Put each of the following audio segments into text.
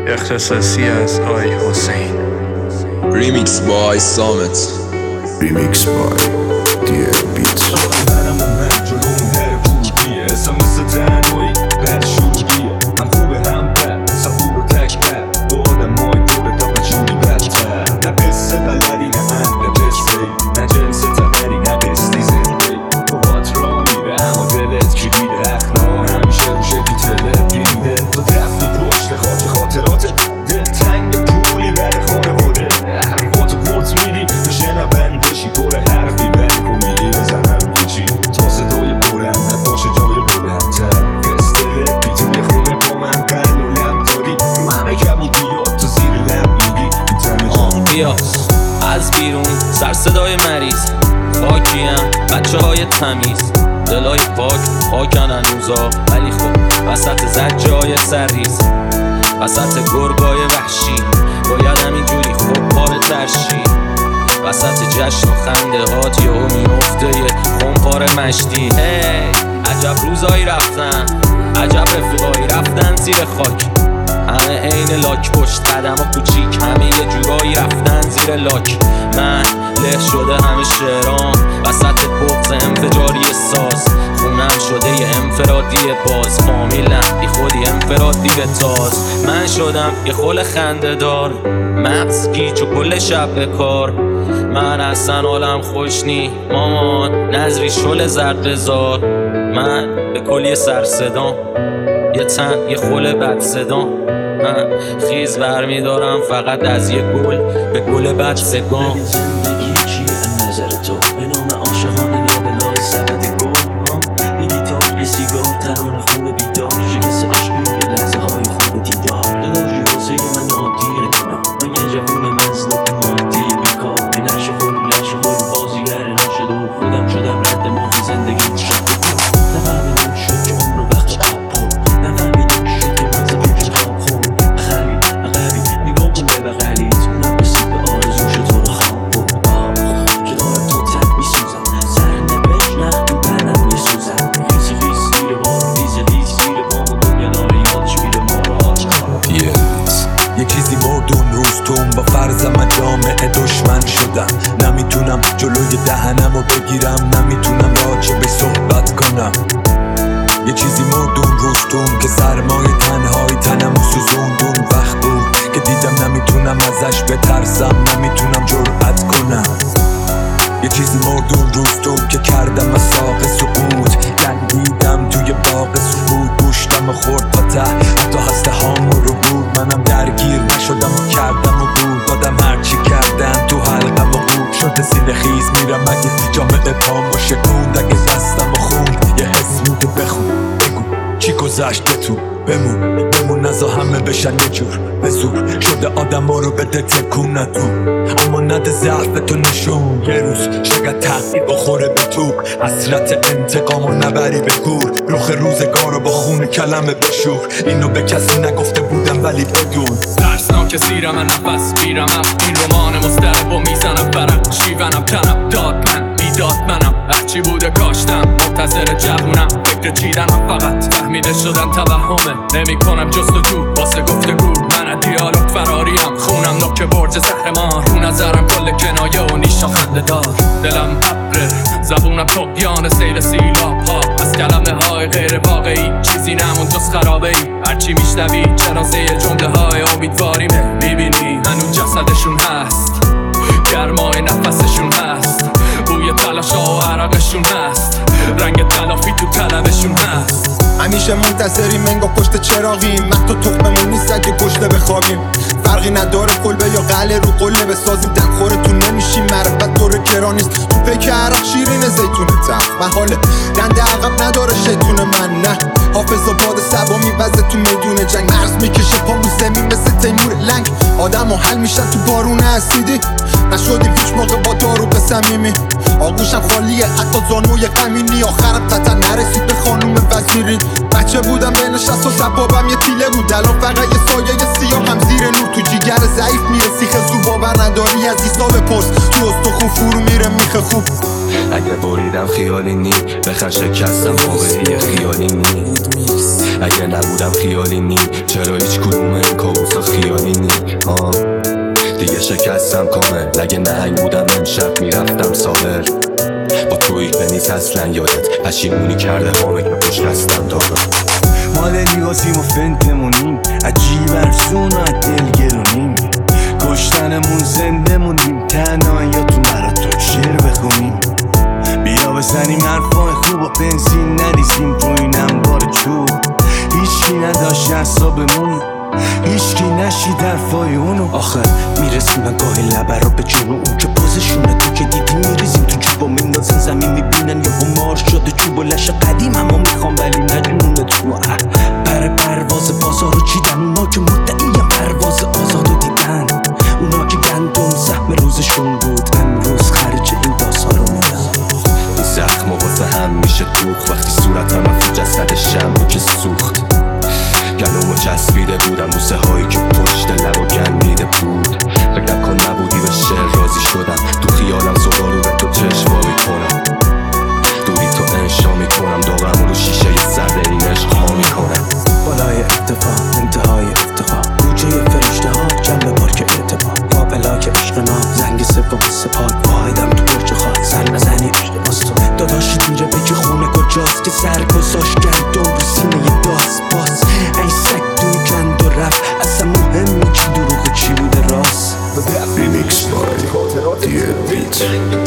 اختصاصی از آی حسین. ریمیکس بای سامت. ریمیکس بای دیه بیت. از بیرون سر صدای مریض خاکیم بچه های تمیز دلای پاک خاکن هنوزا، ولی خب وسط زجای سرریز وسط گرگای وحشی باید همینجوری خب پاره ترشی وسط جشن و خنده هات یهو میفته یه خونپاره مشتی. عجب روزایی رفتن، عجب رفیقایی رفتن زیر خاک، همه عین لاک پشت قدم و کوچیک، همه یه جورایی رفتن زیر لاک. من له شده همه شعرام وسط بغض انفجاری ساز، خونم شده یه انفرادی باز، فامیل نه بی خودی انفرادی به تاز. من شدم یه خل خنده دار، مغز گیج و کل شب به کار. من اصلا حالم خوش نی مامان، نظری شل زرد بزار. من به کل یه سر صدام، یه تن یه خل بد صدام. من خیز برمی دارم فقط از یه گل به گل بد سگام. زندگی چیه از نظر تو؟ به نام عاشقانه لابلای سبد گل یه گیتار یه سیگار ترانه خون بیدار، شکست عشقی یه لحظه های خوب دیدار. دلار جوازه من عادی نکنم، من یه جوون مظلوم مادی بیکار، یه نقش خور بازیگر نشد و خودم شدم رد ماه زندگی شد. نفهمیدم شد که عمر وقت قبل، نفهمیدم شد که مغز پیش خواب خون. غبی نگاه کن به بغلیت، اونم رسید به آرزوش تو رو خواب بود. که دارم تو تن میسوزم، سرنوشت نه تو تنم میسوزم. خیز زیر بار، لیز زیر بام و دنیا داره یادش میره ما رو آج کار. یه چیزی مردون روزتون با فرضم من جامعه دشمن شدم. نمیتونم جلوی دهنمو بگیرم، نمیتونم راجع به صحبت کنم. یه چیزی مردون روزتون که سرمای تنهای تنمو سوزوندون. وقت بود که دیدم نمیتونم ازش بترسم، نمیتونم جرأت کنم. یه چیزی مردون روزتون که کردم از ساق سقوط، لنگیدم توی باغ سقوط. گوشتم خورد با ته، حتی هسته هامو رو بود. منم درگیر نشدم، کردم و دور دادم هرچی کردن تو حلقم و بود. شده سینه خیز میرم اگه جامعه پامو شکوند، اگه دستم و خوند یه حس میده بخون. بگو چی گذشت تو، بمون نزا همه بشن یه جور به زور. شده آدم رو بده تکون ندون، اما نده ضعف تو نشون. یه روز شاید تحقیل بخوره به توق، حسرت انتقامو نبری به گور. رخ روزگارو با خون کلمه بشور، اینو به کسی نگفته بودم ولی بدون. ترسناک سیرم نفس میرم، این رمان مضطرب و میزنم برق شیونم تنم داد من بیداد منم. هرچی بوده کاشتم منتظر جوونم، فکر چیدنم فقط فهمیده شدن توهمه. نمی کنم جستجو واسه گفتگو، من از دیالوگ فراریم. خونم نوک برج زهرمار، رو نظرم کل کنایه و نیشا خنده دار. دلم ابره زبونم طغیان سیل سیلاب ها، از کلمه های غیر واقعی چیزی نمون جز خرابه ای. هرچی میشنوی جنازه جمله های امیدواریمه. میبینی هنوز جسدشون هست، گرمای نفسشون هست، بوی تلاشا و عرقشون هست، رنگ تلافی تو طلبشون هست. همیشه منتظریم انگار پشت چراغیم، من تو تخممون نیست اگه گشته بخوابیم. فرقی نداره کلبه یا قله رو قله بسازیم، دمخورتون نمیشیم. معرفت طور کران نیست تو پیک عرق شیرین زیتون تلخ. محاله دنده عقب نداره شیطون من، نه حافظ و باد سبا میوزه تو میدون جنگ. مرز میکشه پامو زمین مثل تیمور لنگ، آدم و حل میشن تو بارون اسیدی. نشدیم هیچ موقع با دارو به صمیمی، آغوشم خالیه حتی زانوی غمینی. آخرم قطعا نرسید به خانوم وزیری. بچه بودم بین 60 و زبابم یه تیله بود، الان فقط یه سایه سیاه هم زیر نور. تو جیگر ضعیف میره سیخ زو، باور نداری از ایسا بپرس. تو استخون فرو میره میخه خوب. اگه بریدم خیالی نی، بخر شکستم واقعی خیالی نی. اگه نبودم خیالی نی، چرا هیچ کدوم این کابوسا خیالی نی؟ دیگه شکستم کامل، اگه نهنگ بودم امشب میرفتم ساحل. با توی بنیز اصلا یادت پشیمونی کرده هامه که پشت دستم دارم. مال لیاسیم و فنتمونیم، عجیب ارزون و دلگرونیم. کشتنمون زنده موندیم، تنهاییاتون براتون شعر بخونیم. بیا بزنیم حرفای خوب و بنزین نریزیم تو این انبار چوب. هیچکی نداشت اعصابمون، هیچکی نشید حرفای اونو. آخه میرسیم گاهی لبه رو به جنو اون که پوزشونه تو که دیدی میریزیم تو چوبا میندازن زمین میبینن یهو مار شده چوب و لش قدیم اما میخوام ولی نجنونه تو. پر پرواز بازار رو چیدن اونا که مدعیم پرواز آزادو دیدن، اونا که گندم سهم روزشون بود امروز خرج این داسا رو میدن. زخم و واسه هم میشه دوخ وقتی صورتم رفت جسد شم که سوخت. گلومو چسبیده بودم بوسه هایی که پشت لب و گندیده بود. فکر نکن نبودی به شعر راضی شدم، تو خیالم صدا رو به تو چشم میکنم. دوری تو انشا میکنم، داغم رو شیشه سرد این عشق ها میکنم. بالای اتفاق انتهای افتخار، کوچه فرشته ها جنب پارک اعتبار. قابلا که عشق نام زنگ سوم سپار، واحدم تو برج خواه سر نزنی اشتباس. تو داداشی دیره بگی خونه کجاست که سر گذاشت گندم رو سینه یه داست باز. ای سگ توی کند و رفت اصلا مهمی چی دروغ و چی بوده راست. Remix by DL Beats.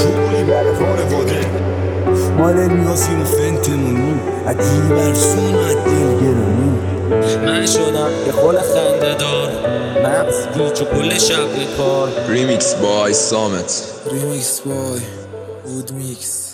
مال لیاسیم و فنتمونیم، عجیب ارزون و دلگرونیم. من شدم یه خل خنده دار، مغز گیج و کل شب کار. Remix by Summit. Remix by Wood Mix.